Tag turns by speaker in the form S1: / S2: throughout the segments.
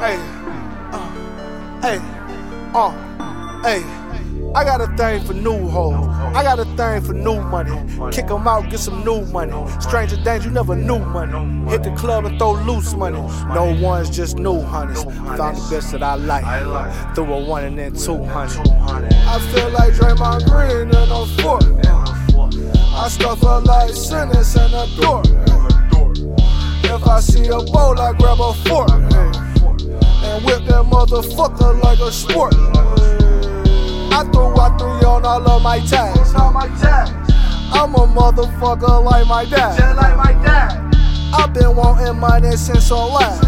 S1: Hey, hey, hey. I got a thing for new hoes. I got a thing for new money. Kick 'em out, get some new money. Stranger danger, you never knew money. Hit the club and throw loose money. No ones, just new honeys. Found the best that I like. Threw a 1 and then 200. I feel like Draymond Green in a fort. I stuff her like sentence in a door. If I see a bowl, I grab a fork and whip that motherfucker like a sport. I threw on all of my tags. I'm a motherfucker like my dad. I've been wanting money since so last.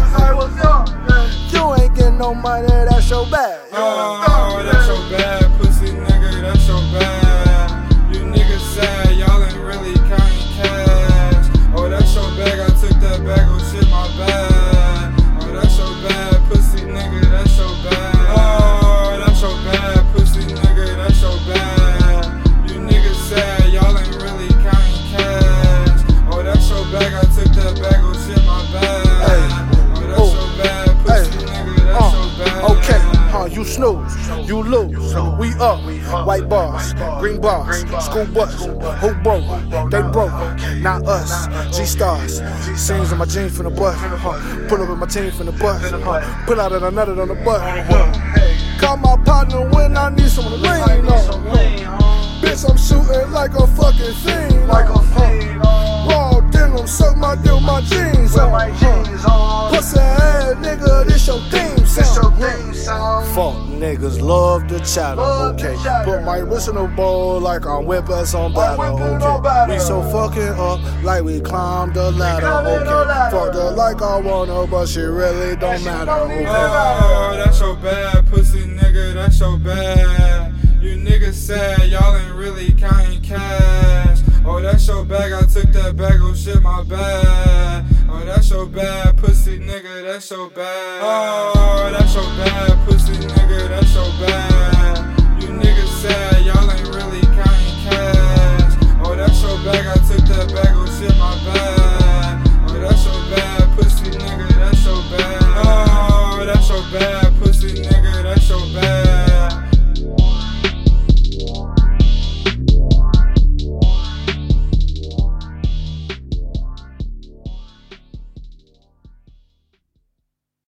S1: You ain't getting no money, that's your bad.
S2: Oh, that's your bad, pussy nigga, that's your bad. You niggas sad, y'all ain't really counting cash. Oh, that's your bag, I took that bag, oh shit, my bad. Oh, that's your bad, pussy nigga, that's your bad. Oh, that's your bad, pussy nigga, that's your bad. You niggas sad, y'all ain't really counting cash. Oh, that's your bag, I took that bag, oh shit, my bad. Oh, that's your bad, pussy nigga, that's your bad.
S1: Okay, you snooze, you lose. We up, white bars, green bars, school bus. Who broke? They broke, not us. G-Stars, scenes in my jeans from the butt. Pull up with my team from the butt. Pull out and I nutted on the butt. Call my partner when I need some lean on. Bitch, I'm shooting like a fucking fiend. Raw denim, suck my dick, my jeans on. Pussy ass nigga, this your theme song. Fuck niggas love the chatter, okay. Put my wrist in the bowl like I'm whipping some batter, okay. We so fucking up like we climbed the ladder, okay. Fucked her like I want her, but she really don't matter, okay.
S2: Oh, that's your bad, pussy nigga, that's your bad. You niggas sad, y'all ain't really counting cash. Oh, that's your bag, I took that bag, oh shit, my bad. Oh, that's your bad, pussy nigga, that's your bad. Oh, that's your bad, pussy nigga, that's your bad.